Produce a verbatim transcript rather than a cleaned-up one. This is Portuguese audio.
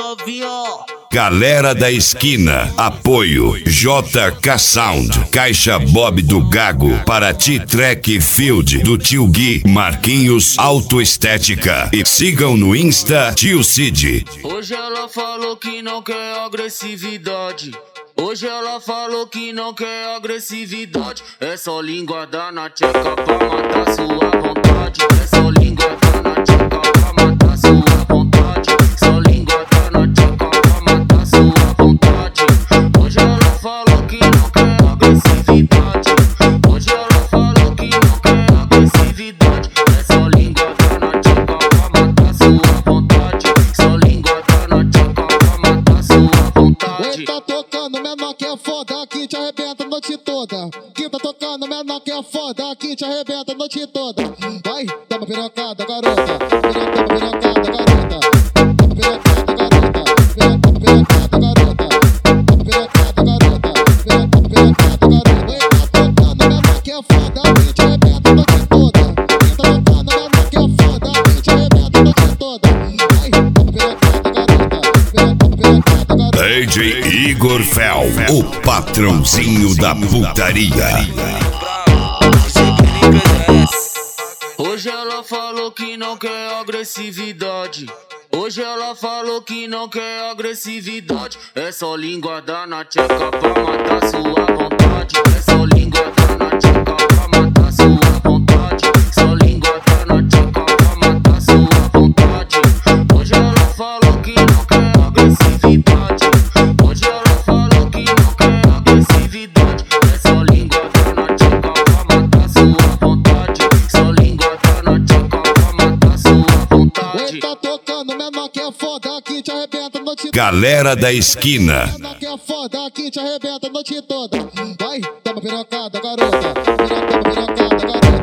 novinha. Galera da esquina, apoio J K Sound, Caixa Bob do Gago, Paraty Track Field do Tio Gui, Marquinhos Autoestética e sigam no Insta Tio Cid. Hoje ela falou que não quer agressividade. Hoje ela falou que não quer agressividade. É só língua da na tcheca pra matar sua vontade. É só língua da na tcheca pra matar sua vontade. Só língua da na tcheca pra matar sua vontade. Hoje ela falou que não quer agressividade. Hoje ela falou que não quer agressividade. É só língua da na tcheca pra matar sua vontade. Só língua da na tcheca pra matar sua vontade. Tá tocando menor que é foda, que te arrebenta a noite toda. Que tá tocando menor que é foda, que te arrebenta a noite toda. Vai, dá uma pirocada, garota. Dá uma pirocada, garota. Dá uma pirocada, garota. Dá uma pirocada, garota. Dá uma pirocada, garota. Dá uma pirocada, garota. Oi, tá tocando menor que é foda, que te arrebenta a noite toda. Que tá tocando menor que é foda, que te arrebenta a noite toda. Vai, dá uma pirocada, garota. Dá uma pirocada, garota. D J Igor Fel, o patrãozinho da putaria. Hoje ela falou que não quer agressividade. Hoje ela falou que não quer agressividade. É só língua da na tcheca pra matar sua vontade. É só língua da na tcheca pra matar sua vontade. Só língua da na tcheca pra matar sua vontade. Hoje ela falou que não quer agressividade. Hoje ela falou que não quer agressividade. É só língua da na tcheca pra matar sua vontade. Só língua da na tcheca pra matar sua vontade. Tá tocando menor que é foda, que te arrebenta a noite toda. Galera da esquina, Menor que é foda, que te arrebenta a noite toda. Vai, dá uma pirocada, garota. Dá uma pirocada, garota.